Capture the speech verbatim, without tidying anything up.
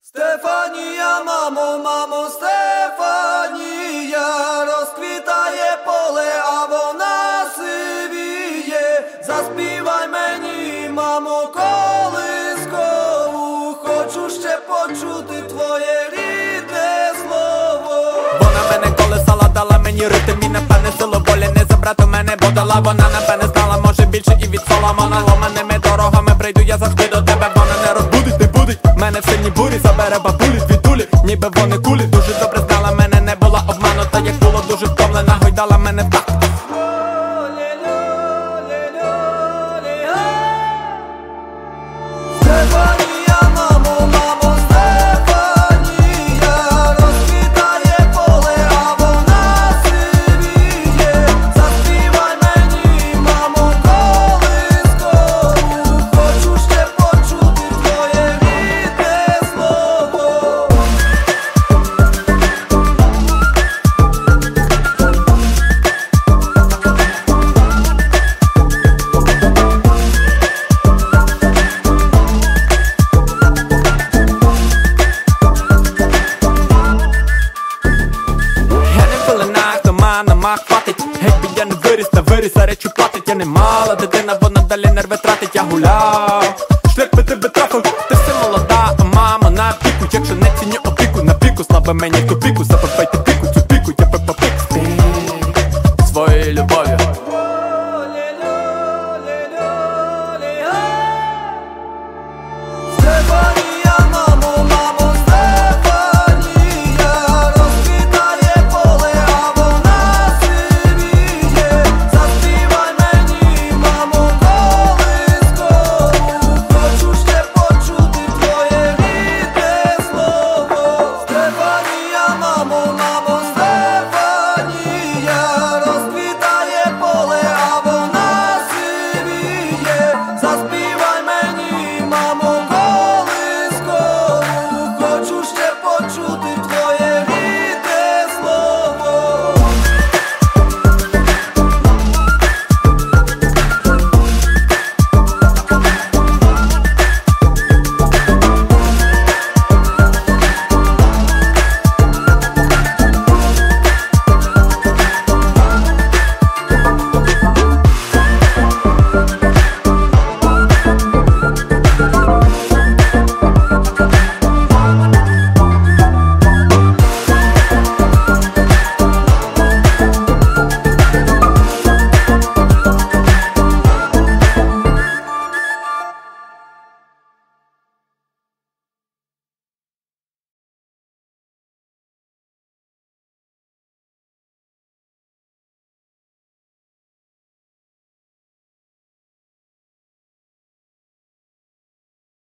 Стефанія, мамо, мамо, Стефанія, розквітає поле, а вона сивіє. Заспівай мені, мамо, колискову, хочу ще почути твоє рідне слово. Вона мене колесала, дала мені ритм і напевне силу волі не забрати мене, бо дала вона напевне знала, може більше і від Соломона. Ломаними дорогами прийду я завжди до тебе, вона не розбудить, не будить мене в сильній бурі, забере бабулі дві дулі, ніби вони кулі. Дуже добре знала мене, не була обманута, як було дуже втомлена, гойдала мене так. Стефанія, мамо, мамо, Стефанія, розквітає поле, а вона сивіє. Заспівай мені, мамо, колискову, хочу ще почути твоє рідне слово. Нема хватить, геть бо я не виріс, та виріс, а речі платить. Я не мала дитина, вона далі нерви тратить. Я гуляв, шлях би тебе трапив, ти все молода, а мама на піку. Якщо не ціню опіку, на піку, слава мені копіку, забивайте